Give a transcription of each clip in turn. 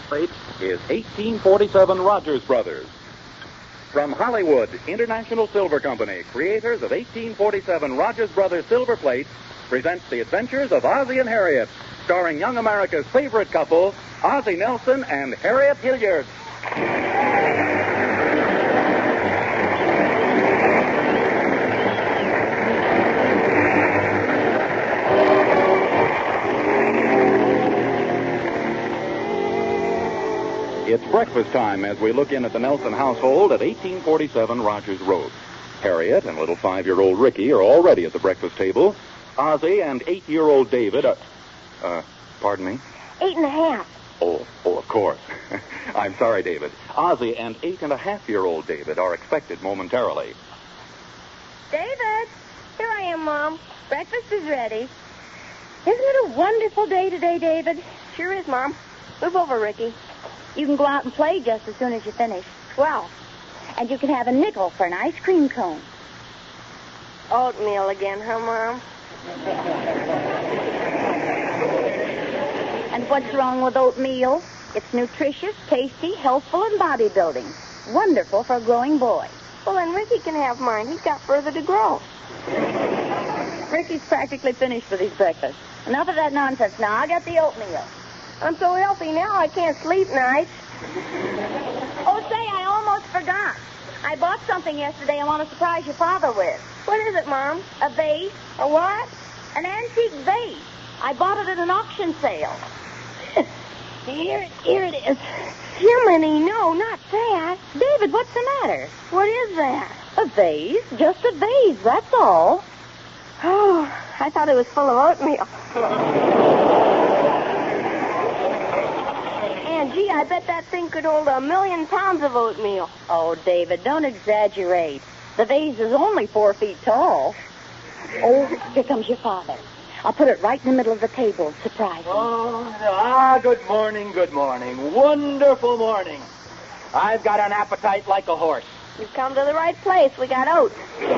plate is 1847 Rogers Brothers. From Hollywood, International Silver Company, creators of 1847 Rogers Brothers Silver Plate, presents The Adventures of Ozzie and Harriet, starring young America's favorite couple, Ozzie Nelson and Harriet Hilliard. It's breakfast time as we look in at the Nelson household at 1847 Rogers Road. Harriet and little 5-year-old Ricky are already at the breakfast table. Ozzie and 8-year-old David pardon me? 8.5. Oh, of course. I'm sorry, David. Ozzie and 8.5-year-old David are expected momentarily. David! Here I am, Mom. Breakfast is ready. Isn't it a wonderful day today, David? Sure is, Mom. Move over, Ricky. You can go out and play just as soon as you finish. Well, and you can have a nickel for an ice cream cone. Oatmeal again, huh, Mom? And what's wrong with oatmeal? It's nutritious, tasty, healthful, and bodybuilding. Wonderful for a growing boy. Well, then Ricky can have mine. He's got further to grow. Ricky's practically finished with his breakfast. Enough of that nonsense now. I got the oatmeal. I'm so healthy now I can't sleep nights. Oh, say, I almost forgot. I bought something yesterday I want to surprise your father with. What is it, Mom? A vase. A what? An antique vase. I bought it at an auction sale. Here it is. Jiminy, no, not that. David, what's the matter? What is that? A vase. Just a vase, that's all. Oh, I thought it was full of oatmeal. And, gee, I bet that thing could hold 1,000,000 pounds of oatmeal. Oh, David, don't exaggerate. The vase is only 4 feet tall. Oh, here comes your father. I'll put it right in the middle of the table. Surprise him. Good morning, good morning. Wonderful morning. I've got an appetite like a horse. You've come to the right place. We got oats.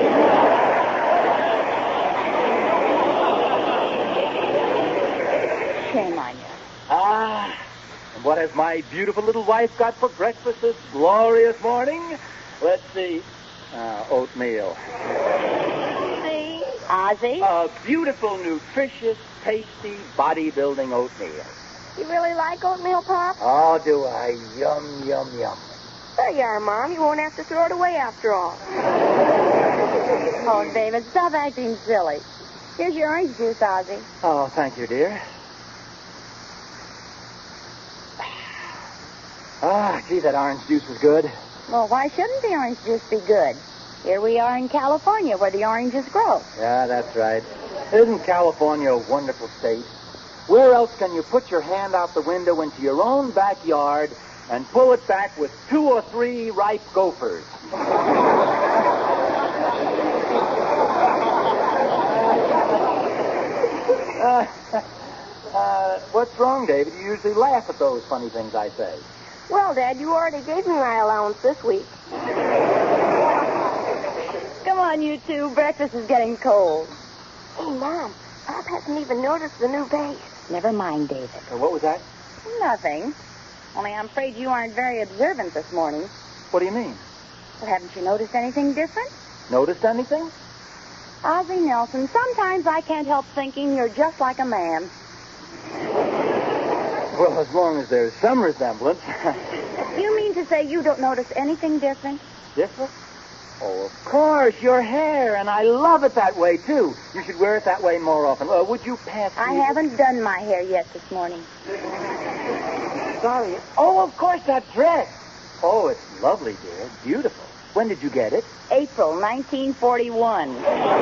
Shame on you. And what has my beautiful little wife got for breakfast this glorious morning? Let's see. Oatmeal. See? Ozzie? A beautiful, nutritious, tasty, bodybuilding oatmeal. You really like oatmeal, Pop? Oh, do I? Yum, yum, yum. There you are, Mom. You won't have to throw it away after all. Oh, David, stop acting silly. Here's your orange juice, Ozzie. Oh, thank you, dear. Gee, that orange juice was good. Well, why shouldn't the orange juice be good? Here we are in California where the oranges grow. Yeah, that's right. Isn't California a wonderful state? Where else can you put your hand out the window into your own backyard and pull it back with 2 or 3 ripe gophers? What's wrong, David? You usually laugh at those funny things I say. Well, Dad, you already gave me my allowance this week. Come on, you two. Breakfast is getting cold. Hey, Mom, Pop hasn't even noticed the new vase. Never mind, David. What was that? Nothing. Only I'm afraid you aren't very observant this morning. What do you mean? Well, haven't you noticed anything different? Noticed anything? Ozzie Nelson, sometimes I can't help thinking you're just like a man. Well, as long as there's some resemblance. You mean to say you don't notice anything different? Different? Oh, of course, your hair, and I love it that way, too. You should wear it that way more often. Would you pass me? I haven't done my hair yet this morning. Sorry. Oh, of course, that dress. Oh, it's lovely, dear. Beautiful. When did you get it? April 1941.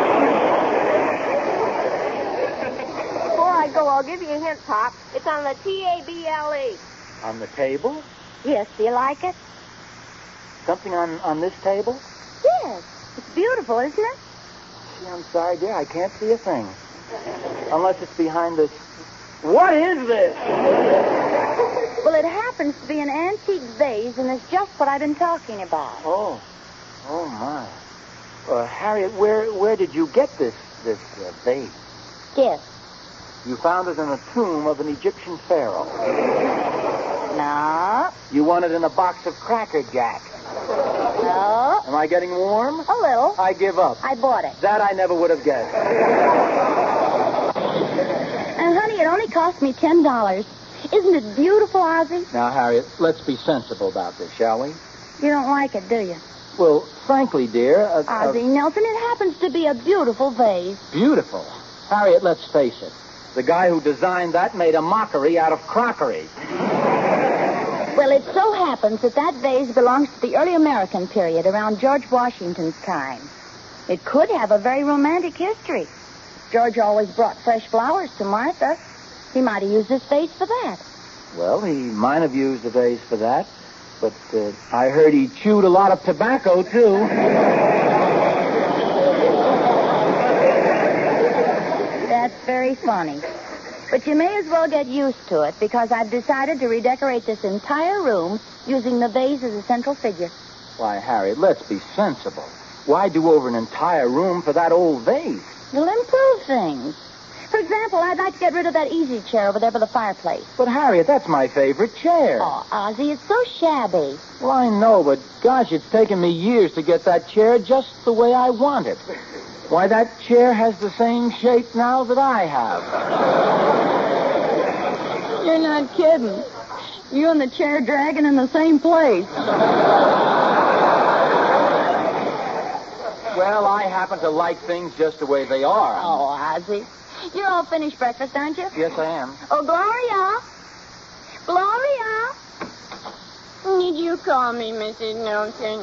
Before I go, I'll give you a hint, Pop. It's on the table. On the table? Yes, do you like it? Something on this table? Yes. It's beautiful, isn't it? Gee, I'm sorry, dear. I can't see a thing. Unless it's behind this. What is this? Well, it happens to be an antique vase, and it's just what I've been talking about. Oh my. Harriet, where did you get this vase? Yes. You found it in a tomb of an Egyptian pharaoh. No, You want it in a box of Cracker Jack. No. Am I getting warm? A little. I give up. I bought it. That I never would have guessed. And, honey, it only cost me $10. Isn't it beautiful, Ozzie? Now, Harriet, let's be sensible about this, shall we? You don't like it, do you? Well, frankly, dear... Ozzie Nelson, it happens to be a beautiful vase. Beautiful. Harriet, let's face it. The guy who designed that made a mockery out of crockery. Well, it so happens that vase belongs to the early American period, around George Washington's time. It could have a very romantic history. George always brought fresh flowers to Martha. He might have used this vase for that. Well, he might have used the vase for that, but I heard he chewed a lot of tobacco, too. That's very funny. But you may as well get used to it, because I've decided to redecorate this entire room using the vase as a central figure. Why, Harriet, let's be sensible. Why do over an entire room for that old vase? You'll improve things. For example, I'd like to get rid of that easy chair over there by the fireplace. But, Harriet, that's my favorite chair. Oh, Ozzie, it's so shabby. Well, I know, but gosh, it's taken me years to get that chair just the way I want it. Why, that chair has the same shape now that I have. You're not kidding. You and the chair dragging in the same place. Well, I happen to like things just the way they are. Oh, Ozzie. You're all finished breakfast, aren't you? Yes, I am. Oh, Gloria. Gloria. Did you call me, Mrs. Nelson?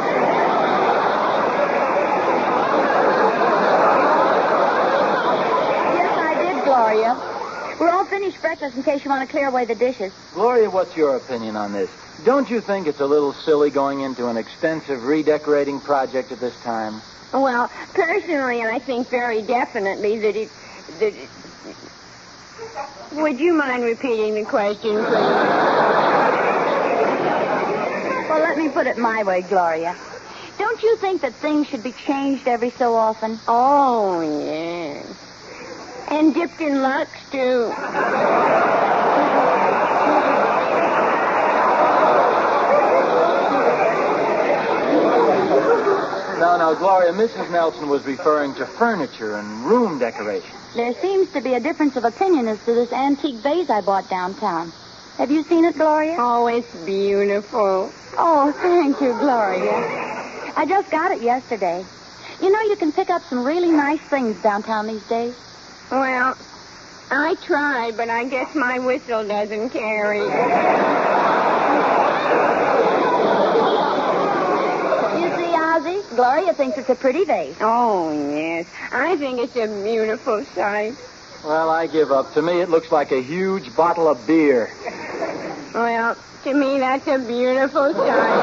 Yes, I did, Gloria. We're all finished breakfast in case you want to clear away the dishes. Gloria, what's your opinion on this? Don't you think it's a little silly going into an extensive redecorating project at this time? Well, personally, I think very definitely that it... Would you mind repeating the question, please? Well, let me put it my way, Gloria. Don't you think that things should be changed every so often? Oh, yes. And dipped in Lux, too. No, Gloria, Mrs. Nelson was referring to furniture and room decoration. There seems to be a difference of opinion as to this antique vase I bought downtown. Have you seen it, Gloria? Oh, it's beautiful. Oh, thank you, Gloria. I just got it yesterday. You know, you can pick up some really nice things downtown these days. Well, I try, but I guess my whistle doesn't carry. You see, Ozzie, Gloria thinks it's a pretty vase. Oh, yes. I think it's a beautiful sight. Well, I give up. To me, it looks like a huge bottle of beer. Well, to me, that's a beautiful sight.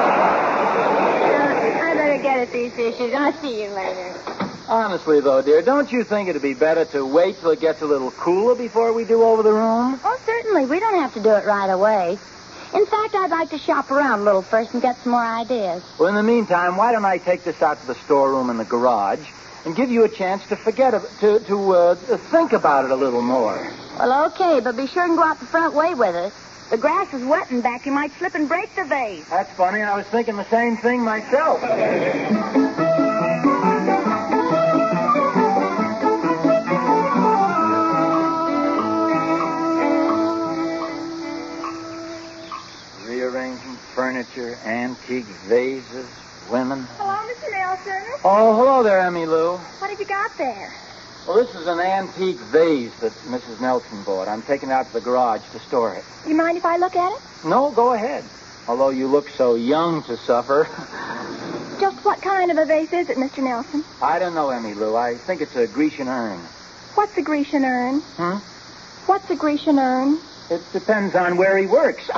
I better get at these dishes. I'll see you later. Honestly, though, dear, don't you think it'd be better to wait till it gets a little cooler before we do over the room? Oh, certainly. We don't have to do it right away. In fact, I'd like to shop around a little first and get some more ideas. Well, in the meantime, why don't I take this out to the storeroom in the garage and give you a chance to forget it, to think about it a little more? Well, okay, but be sure and go out the front way with it. The grass is wet in back. You might slip and break the vase. That's funny. I was thinking the same thing myself. Rearranging furniture, antique vases, women. Hello, Mr. Nelson. Oh, hello there, Emmy Lou. What have you got there? Well, this is an antique vase that Mrs. Nelson bought. I'm taking it out to the garage to store it. You mind if I look at it? No, go ahead. Although you look so young to suffer. Just what kind of a vase is it, Mr. Nelson? I don't know, Emmy Lou. I think it's a Grecian urn. What's a Grecian urn? What's a Grecian urn? It depends on where he works.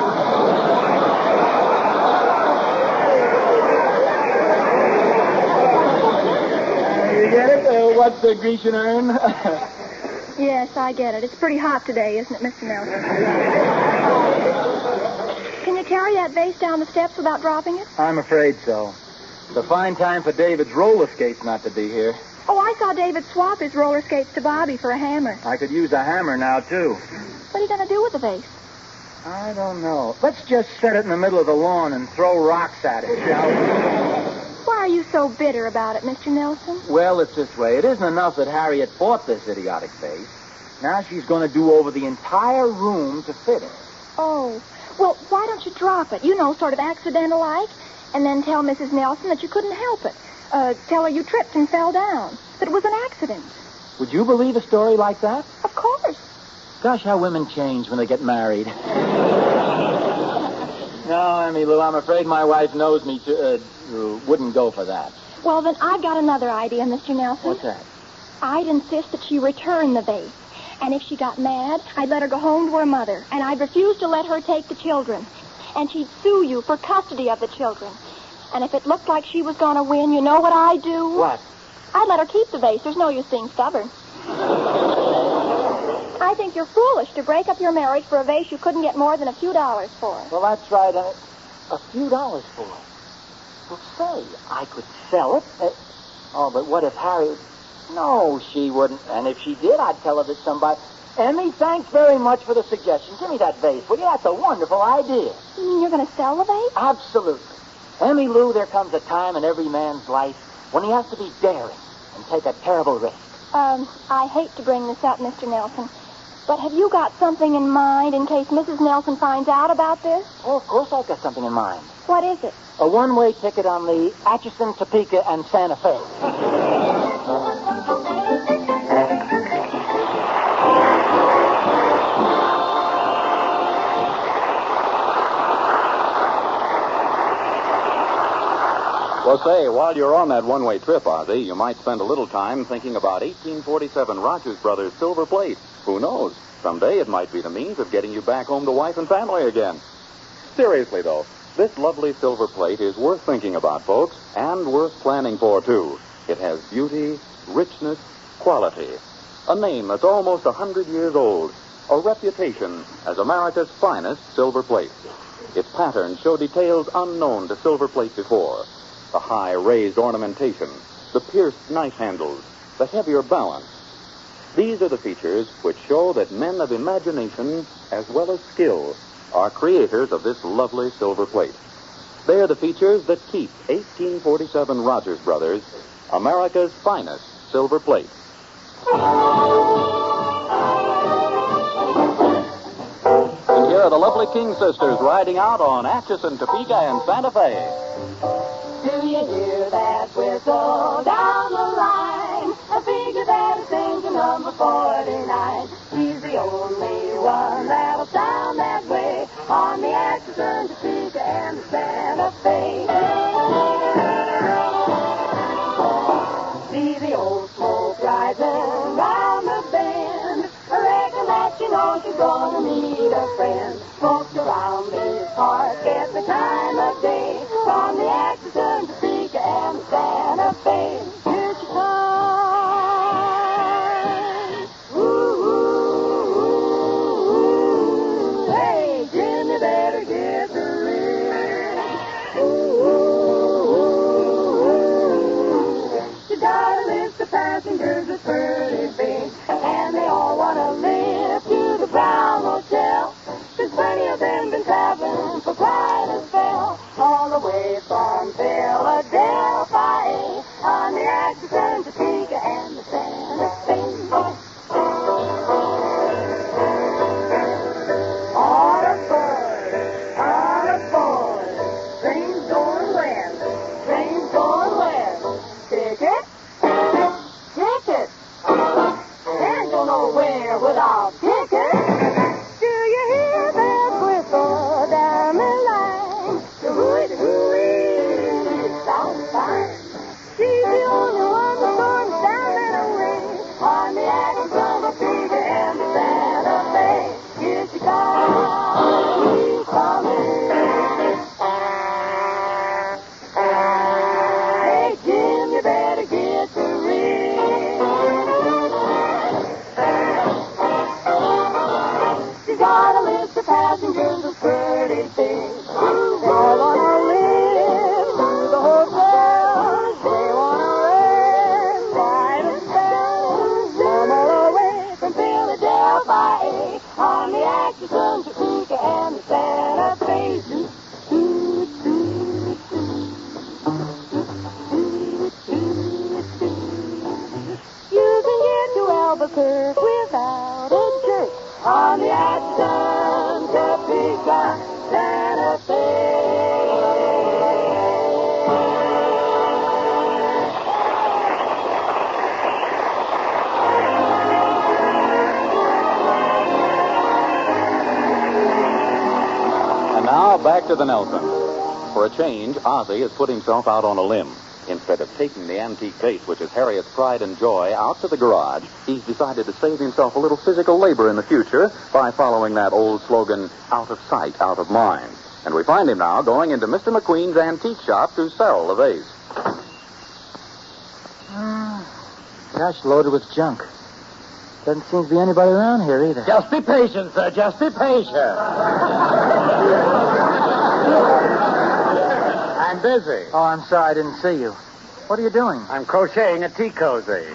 You get it? What's the Grecian urn? Yes, I get it. It's pretty hot today, isn't it, Mr. Nelson? Can you carry that vase down the steps without dropping it? I'm afraid so. It's a fine time for David's roller skates not to be here. Oh, I saw David swap his roller skates to Bobby for a hammer. I could use a hammer now, too. What are you going to do with the vase? I don't know. Let's just set it in the middle of the lawn and throw rocks at it, shall we? Why are you so bitter about it, Mr. Nelson? Well, it's this way. It isn't enough that Harriet bought this idiotic vase. Now she's going to do over the entire room to fit it. Oh. Well, why don't you drop it? You know, sort of accidental-like. And then tell Mrs. Nelson that you couldn't help it. Tell her you tripped and fell down. That it was an accident. Would you believe a story like that? Of course. Gosh, how women change when they get married. No, Emmy Lou, I'm afraid my wife knows me wouldn't go for that. Well, then I've got another idea, Mr. Nelson. What's that? I'd insist that she return the vase. And if she got mad, I'd let her go home to her mother. And I'd refuse to let her take the children. And she'd sue you for custody of the children. And if it looked like she was going to win, you know what I'd do? What? I'd let her keep the vase. There's no use being stubborn. I think you're foolish to break up your marriage for a vase you couldn't get more than a few dollars for. Well, that's right. A few dollars for it. Well, say, I could sell it. But what if Harry... No, she wouldn't. And if she did, I'd tell her that somebody... Emmy, thanks very much for the suggestion. Give me that vase, will you? That's a wonderful idea. You mean you're going to sell the vase? Absolutely. Emmy Lou, there comes a time in every man's life when he has to be daring and take a terrible risk. I hate to bring this up, Mr. Nelson, but have you got something in mind in case Mrs. Nelson finds out about this? Oh, of course I've got something in mind. What is it? A one-way ticket on the Atchison, Topeka, and Santa Fe. Well, say, while you're on that one-way trip, Ozzie, you might spend a little time thinking about 1847 Rogers Brothers silver plate. Who knows? Someday it might be the means of getting you back home to wife and family again. Seriously, though, this lovely silver plate is worth thinking about, folks, and worth planning for, too. It has beauty, richness, quality. A name that's almost 100 years old. A reputation as America's finest silver plate. Its patterns show details unknown to silver plate before. The high raised ornamentation, the pierced knife handles, the heavier balance. These are the features which show that men of imagination as well as skill are creators of this lovely silver plate. They are the features that keep 1847 Rogers Brothers America's finest silver plate. And here are the lovely King sisters riding out on Atchison, Topeka, and Santa Fe. Do you hear that whistle down the line? A figure that is engine number 49. He's the only one that'll sound that way on the Atchison, Topeka, and the Santa Fe. See the old smoke rising round the bend. I reckon that you know she's gonna need a friend. Folks around this park at the time of day from the Atchison, Topeka, and the Santa Fe. Here she comes. Ooh, ooh, ooh. Hey, Jim, you better get the ring. Ooh, ooh, ooh. She got a list of passengers that's pretty big, and they all want to live to the Brown Hotel. There's plenty of them been traveling for quite a spell, all the way from Philadelphia on the Atchison, Topeka, and the Santa Fe. On a board, train's going west, train's going west. Ticket? Ticket? Can't go nowhere without ticket. Do you hear that whistle down the line? The hooey, sounds fine. She's the only one that's going down that way on the Atchison, Topeka, and the Santa Fe. Here she comes, she's coming. Hey, Jim, you better get the ring. She's got a list of passengers that's pretty big. All on her live to the hotel. They want to rest, ride and spell. Some all the way from Philadelphia on the Atchison, Topeka, and the Now, back to the Nelson. For a change, Ozzie has put himself out on a limb. Instead of taking the antique vase, which is Harriet's pride and joy, out to the garage, he's decided to save himself a little physical labor in the future by following that old slogan, out of sight, out of mind. And we find him now going into Mr. McQueen's antique shop to sell the vase. Gosh, loaded with junk. Doesn't seem to be anybody around here either. Just be patient, sir. Just be patient. I'm busy. Oh, I'm sorry, I didn't see you. What are you doing? I'm crocheting a tea cozy.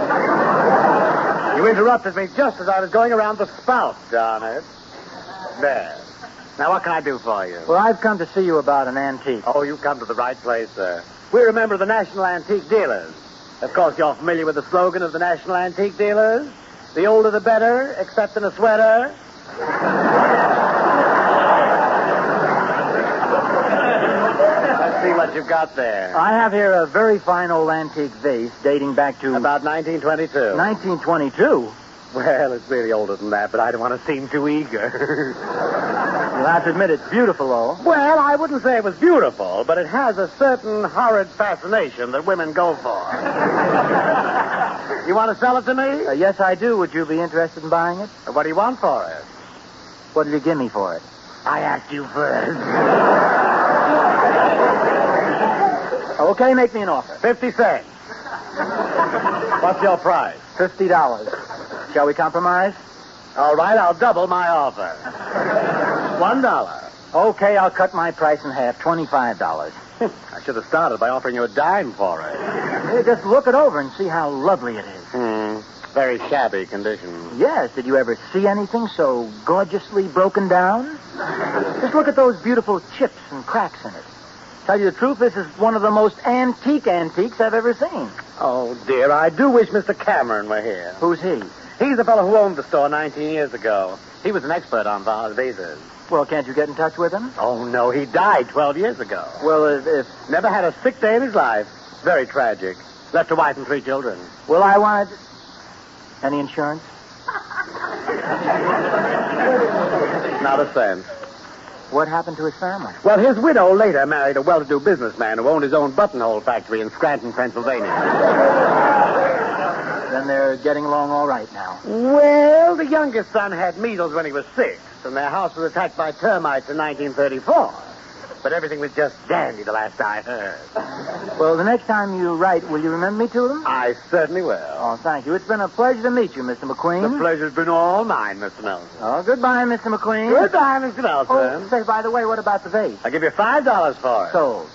You interrupted me just as I was going around the spout, darn it. There. Now, what can I do for you? Well, I've come to see you about an antique. Oh, you've come to the right place, sir. We remember the National Antique Dealers. Of course, you're familiar with the slogan of the National Antique Dealers. The older the better, except in a sweater. Let's see what you've got there. I have here a very fine old antique vase dating back to... About 1922. 1922? Well, it's really older than that, but I don't want to seem too eager. You'll have to admit it's beautiful, though. Well, I wouldn't say it was beautiful, but it has a certain horrid fascination that women go for. You want to sell it to me? Yes, I do. Would you be interested in buying it? What do you want for it? What did you give me for it? I asked you first. Okay, make me an offer. 50 cents. What's your price? $50. Shall we compromise? All right, I'll double my offer. $1. Okay, I'll cut my price in half. $25. I should have started by offering you a dime for it. Hey, just look it over and see how lovely it is. Very shabby condition. Yes, did you ever see anything so gorgeously broken down? Just look at those beautiful chips and cracks in it. Tell you the truth, this is one of the most antiques I've ever seen. Oh, dear, I do wish Mr. Cameron were here. Who's he? He's the fellow who owned the store 19 years ago. He was an expert on vases. Well, can't you get in touch with him? Oh, no, he died 12 years ago. Well, if... Never had a sick day in his life. Very tragic. Left a wife and 3 children. Well, I wanted... Any insurance? Not a cent. What happened to his family? Well, his widow later married a well-to-do businessman who owned his own buttonhole factory in Scranton, Pennsylvania. Then they're getting along all right now. Well, the youngest son had measles when he was 6, and their house was attacked by termites in 1934. But everything was just dandy the last I heard. Well, the next time you write, will you remember me to them? I certainly will. Oh, thank you. It's been a pleasure to meet you, Mr. McQueen. The pleasure's been all mine, Mr. Nelson. Oh, goodbye, Mr. McQueen. Goodbye, Mr. Nelson. Oh, say, by the way, what about the vase? I'll give you $5 for it. Sold.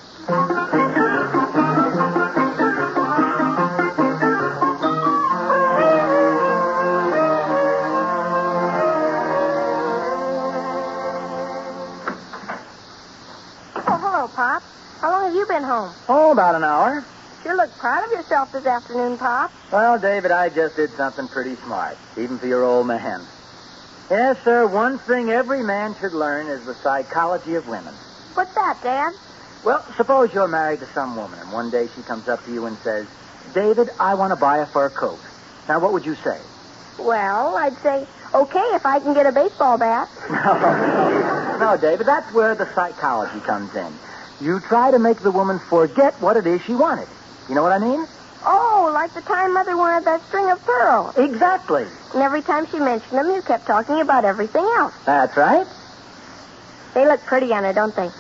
Pop. How long have you been home? Oh, about an hour. Sure look proud of yourself this afternoon, Pop. Well, David, I just did something pretty smart, even for your old man. Yes, sir, one thing every man should learn is the psychology of women. What's that, Dad? Well, suppose you're married to some woman, and one day she comes up to you and says, David, I want to buy a fur coat. Now, what would you say? Well, I'd say, okay, if I can get a baseball bat. No, David, that's where the psychology comes in. You try to make the woman forget what it is she wanted. You know what I mean? Oh, like the time Mother wanted that string of pearls. Exactly. And every time she mentioned them, you kept talking about everything else. That's right. They look pretty on her, don't they?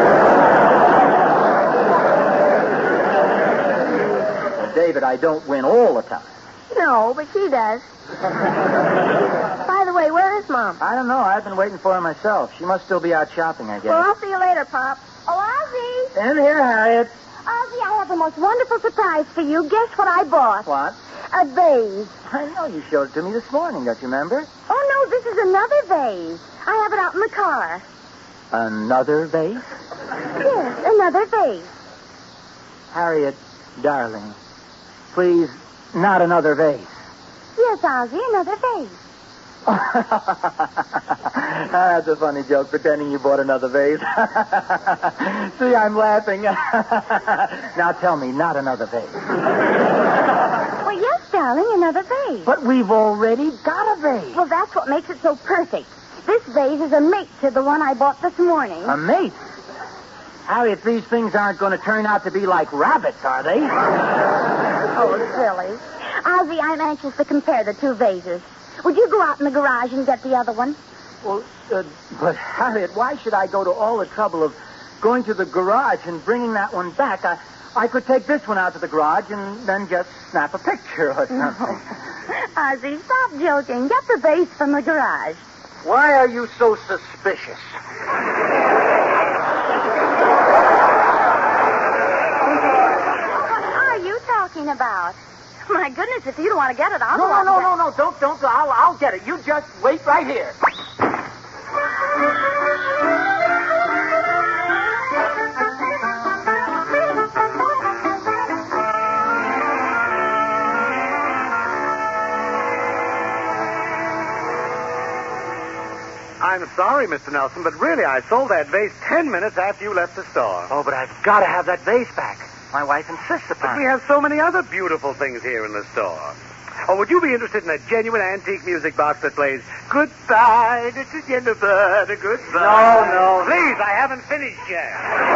Well, David, I don't win all the time. No, but she does. By the way, where is Mom? I don't know. I've been waiting for her myself. She must still be out shopping, I guess. Well, I'll see you later, Pop. Oh, Ozzie! In here, Harriet. Ozzie, I have the most wonderful surprise for you. Guess what I bought? What? A vase. I know. You showed it to me this morning, don't you remember? Oh, no, this is another vase. I have it out in the car. Another vase? Yes, another vase. Harriet, darling, please, not another vase. Yes, Ozzie, another vase. That's a funny joke, pretending you bought another vase. See, I'm laughing. Now tell me, not another vase. Well, yes, darling, another vase. But we've already got a vase. Well, that's what makes it so perfect. This vase is a mate to the one I bought this morning. A mate? Harriet, these things aren't going to turn out to be like rabbits, are they? Oh, silly. Ozzy, I'm anxious to compare the two vases. Would you go out in the garage and get the other one? Well, but Harriet, why should I go to all the trouble of going to the garage and bringing that one back? I could take this one out to the garage and then just snap a picture or something. Ozzy, stop joking. Get the vase from the garage. Why are you so suspicious? What are you talking about? My goodness, if you don't want to get it, I'll go. No. Don't go. I'll get it. You just wait right here. I'm sorry, Mr. Nelson, but really, I sold that vase 10 minutes after you left the store. Oh, but I've got to have that vase back. My wife insists upon But we it. have so many other beautiful things here in the store. Oh, would you be interested in a genuine antique music box that plays Goodbye, Mr. Jennifer, goodbye? No. Please, I haven't finished yet.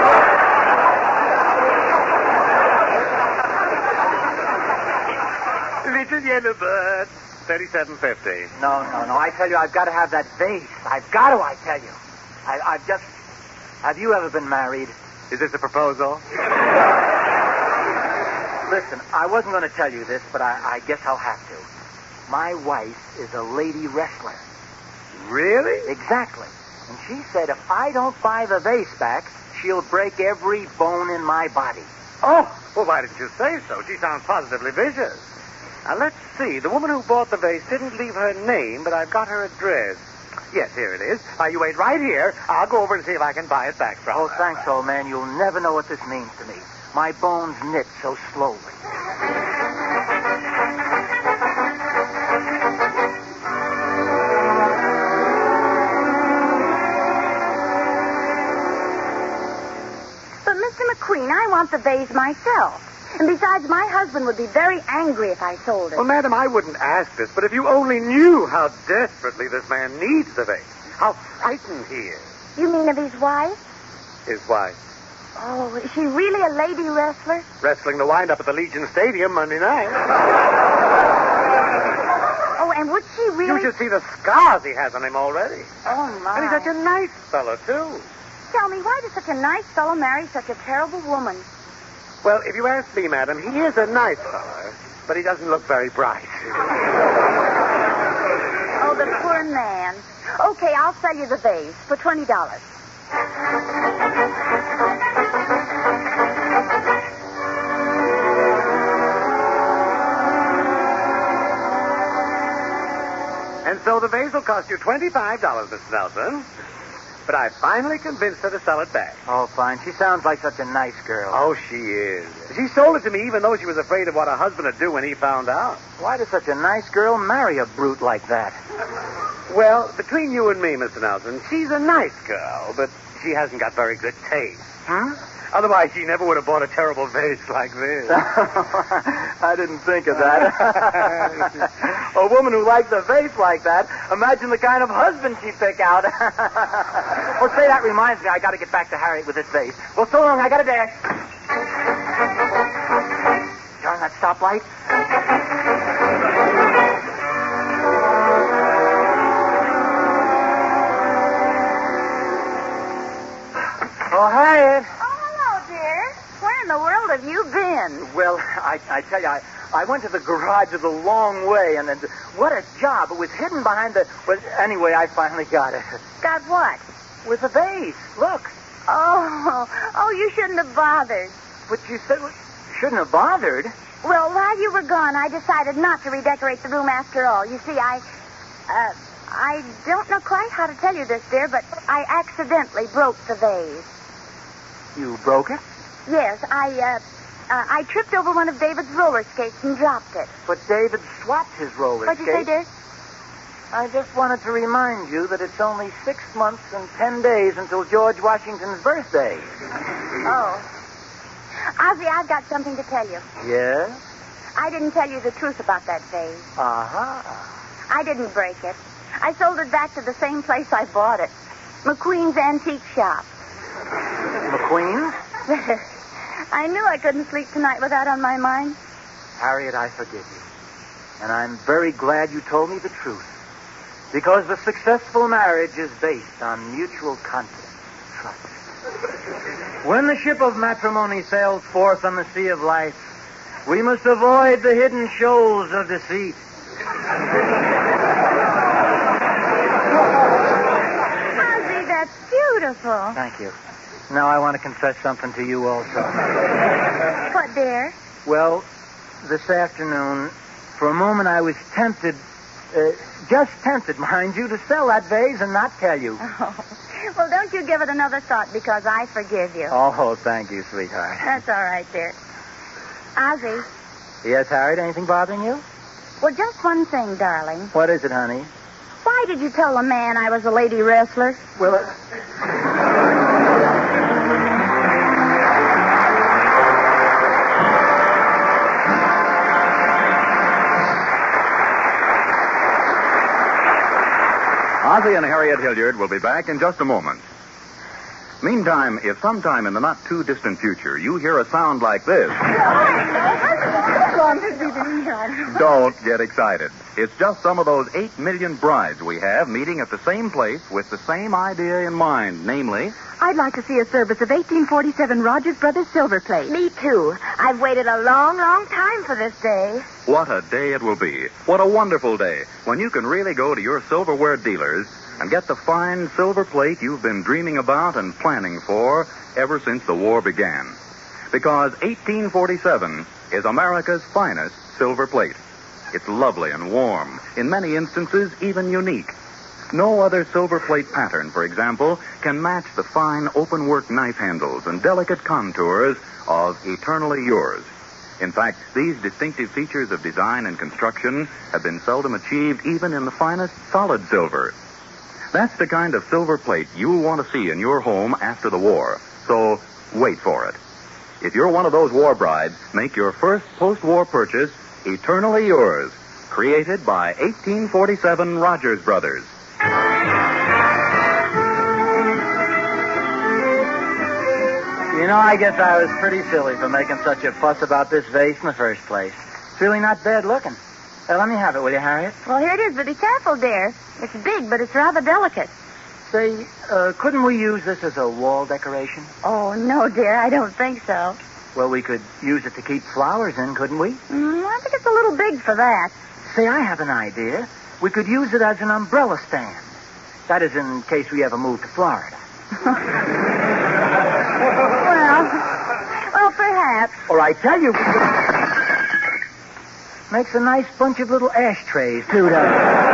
Little Jennifer, $37.50. No. I tell you, I've got to have that vase. I've got to, I tell you. I've just... Have you ever been married? Is this a proposal? Listen, I wasn't going to tell you this, but I guess I'll have to. My wife is a lady wrestler. Really? Exactly. And she said if I don't buy the vase back, she'll break every bone in my body. Oh, well, why didn't you say so? She sounds positively vicious. Now, let's see. The woman who bought the vase didn't leave her name, but I've got her address. Yes, here it is. Now, you wait right here. I'll go over and see if I can buy it back from her. Oh, thanks, old man. You'll never know what this means to me. My bones knit so slowly. But, Mr. McQueen, I want the vase myself. And besides, my husband would be very angry if I sold it. Well, madam, I wouldn't ask this, but if you only knew how desperately this man needs the vase, how frightened he is. You mean of his wife? His wife. Oh, is she really a lady wrestler? Wrestling the wind-up at the Legion Stadium Monday night. Oh, and would she really... You should see the scars he has on him already. Oh, my. And he's such a nice fellow, too. Tell me, why does such a nice fellow marry such a terrible woman? Well, if you ask me, madam, he is a nice fellow, but he doesn't look very bright. Oh, the poor man. Okay, I'll sell you the vase for $20. And so the vase will cost you $25, Mr. Nelson. But I finally convinced her to sell it back. Oh, fine. She sounds like such a nice girl. Oh, she is. She sold it to me even though she was afraid of what her husband would do when he found out. Why does such a nice girl marry a brute like that? Well, between you and me, Mr. Nelson, she's a nice girl, but she hasn't got very good taste. Huh? Otherwise, she never would have bought a terrible vase like this. I didn't think of that. A woman who likes a vase like that, imagine the kind of husband she'd pick out. Well, say, that reminds me, I got to get back to Harriet with this vase. Well, so long, I got to dash. Darn that stoplight. Oh, Harriet. Where in the world have you been? Well, I tell you, I went to the garage of the long way, and what a job. It was hidden behind the... Well, anyway, I finally got it. Got what? With a vase. Look. Oh, you shouldn't have bothered. But you said... You shouldn't have bothered. Well, while you were gone, I decided not to redecorate the room after all. You see, I don't know quite how to tell you this, dear, but I accidentally broke the vase. You broke it? Yes, I tripped over one of David's roller skates and dropped it. But David swapped his roller What'd you say, dear? I just wanted to remind you that it's only 6 months and 10 days until George Washington's birthday. Oh. Ozzy, I've got something to tell you. Yes? I didn't tell you the truth about that vase. Uh-huh. I didn't break it. I sold it back to the same place I bought it. McQueen's Antique Shop. McQueen's? I knew I couldn't sleep tonight with that on my mind. Harriet, I forgive you. And I'm very glad you told me the truth. Because the successful marriage is based on mutual confidence, trust. When the ship of matrimony sails forth on the sea of life, we must avoid the hidden shoals of deceit. Ozzie, that's beautiful. Thank you. Now I want to confess something to you also. What, dear? Well, this afternoon, for a moment I was tempted, just tempted, mind you, to sell that vase and not tell you. Oh. Well, don't you give it another thought because I forgive you. Oh, thank you, sweetheart. That's all right, dear. Ozzie. Yes, Harriet, anything bothering you? Well, just one thing, darling. What is it, honey? Why did you tell the man I was a lady wrestler? Well, Ozzie and Harriet Hilliard will be back in just a moment. Meantime, if sometime in the not-too-distant future you hear a sound like this... Don't get excited. It's just some of those 8 million brides we have meeting at the same place with the same idea in mind, namely... I'd like to see a service of 1847 Rogers Brothers silver plate. Me too. I've waited a long, long time for this day. What a day it will be. What a wonderful day when you can really go to your silverware dealers and get the fine silver plate you've been dreaming about and planning for ever since the war began. Because 1847 is America's finest silver plate. It's lovely and warm, in many instances even unique. No other silver plate pattern, for example, can match the fine open-work knife handles and delicate contours of Eternally Yours. In fact, these distinctive features of design and construction have been seldom achieved even in the finest solid silver. That's the kind of silver plate you'll want to see in your home after the war. So, wait for it. If you're one of those war brides, make your first post-war purchase Eternally Yours, created by 1847 Rogers Brothers. You know, I guess I was pretty silly for making such a fuss about this vase in the first place. It's really not bad looking. Let me have it, will you, Harriet? Well, here it is, but be careful, dear. It's big, but it's rather delicate. Say, couldn't we use this as a wall decoration? Oh, no, dear, I don't think so. Well, we could use it to keep flowers in, couldn't we? I think it's a little big for that. Say, I have an idea. We could use it as an umbrella stand. That is in case we ever move to Florida. Well, perhaps. Or I tell you... Makes a nice bunch of little ashtrays, too, doesn't it?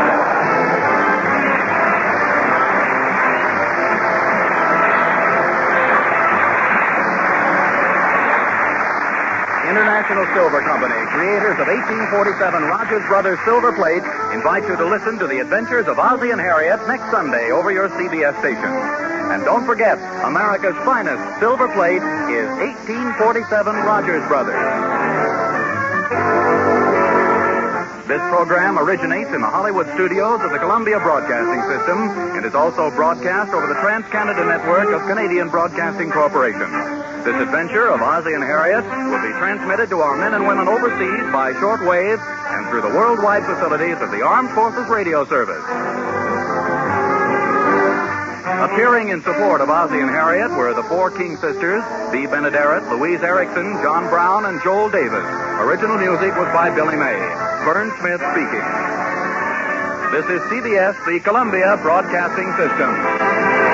International Silver Company, creators of 1847 Rogers Brothers Silver Plate, invite you to listen to the adventures of Ozzie and Harriet next Sunday over your CBS station. And don't forget, America's finest silver plate is 1847 Rogers Brothers. This program originates in the Hollywood studios of the Columbia Broadcasting System and is also broadcast over the Trans-Canada Network of Canadian Broadcasting Corporation. This adventure of Ozzie and Harriet will be transmitted to our men and women overseas by shortwave and through the worldwide facilities of the Armed Forces Radio Service. Appearing in support of Ozzie and Harriet were the four King sisters, Bea Benaderet, Louise Erickson, John Brown, and Joel Davis. Original music was by Billy May. Vern Smith speaking. This is CBS, the Columbia Broadcasting System.